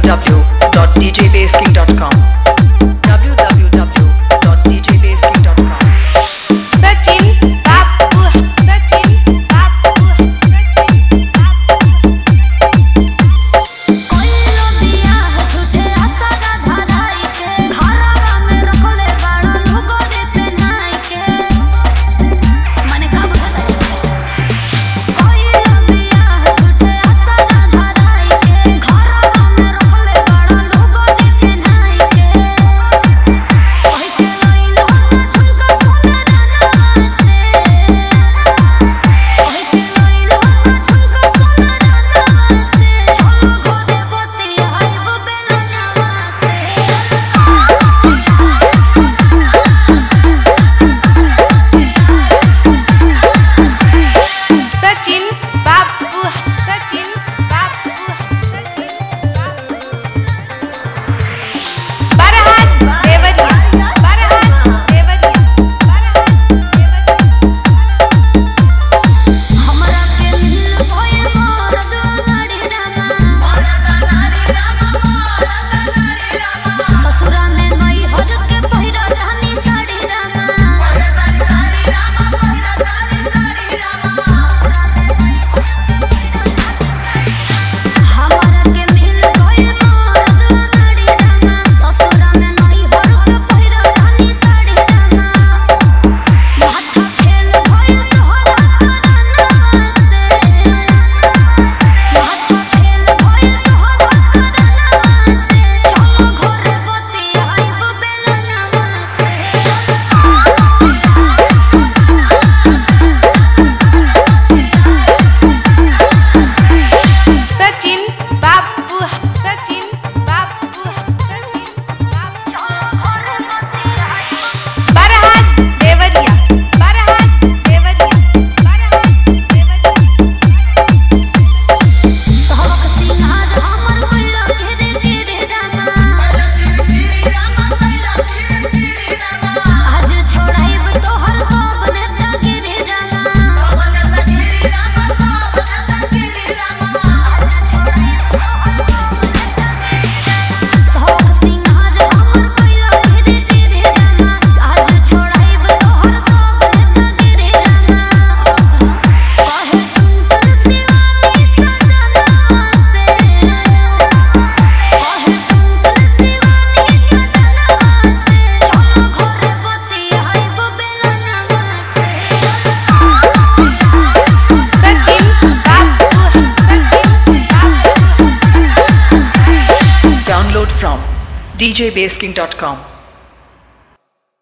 www.djbasking.com www.djbasking.com Sachin बापू सचिन बापू सचिन बापू कोई लोबिया झूठे आसारा धराई के घरवा में रखले बाड़ा लोगो देते नाई के माने का बुझाता कोई लोबिया झूठे आसारा धराई के घरवा में रखले बाड़ा लोगो देते नाई के कहि के लइलो ना झुमका सोना दाना से कहि के लइलो ना झुमका सोना दाना से छोलो घोड़े बोती हाइब बेलनावा से सचिन बापू सचिन बापू सचिन बापू बरहात देवरिया बरहात देवरिया बरहात देवरिया हमरा के मिल होए मरद नाड़ी रामा ससुरा में गई हज के पहिरा धानी साड़ी रामा हमरा के मिल होए मरद नाड़ी रामा ससुरा में गई हज के पहिरा धानी साड़ी रामा माथा खेल भइल तोहरा कराना से माथा खेल भइल तोहरा कराना से चलो घरे बती आइब बेलनावा से सचिन बापू सचिन बापू सचिन बापू बरहात देवरिया बरहात देवरिया बरहात देवरिया सहक सिंहार हमर कइला घेरे घेरे रामा आज छोड़ाइब तोहर सब नेता गिरे रामा सहक सिंहार हमर कइला घेरे घेरे रामा आज छोड़ाइब तोहर सब नेता गिरे रामा कहे सुंदर शिवानी सजना से कहे सुंदर शिवानी सजना से चलो घरे बती आइब बेलनावा से सचिन बापू सचिन बापू Download from djbasking.com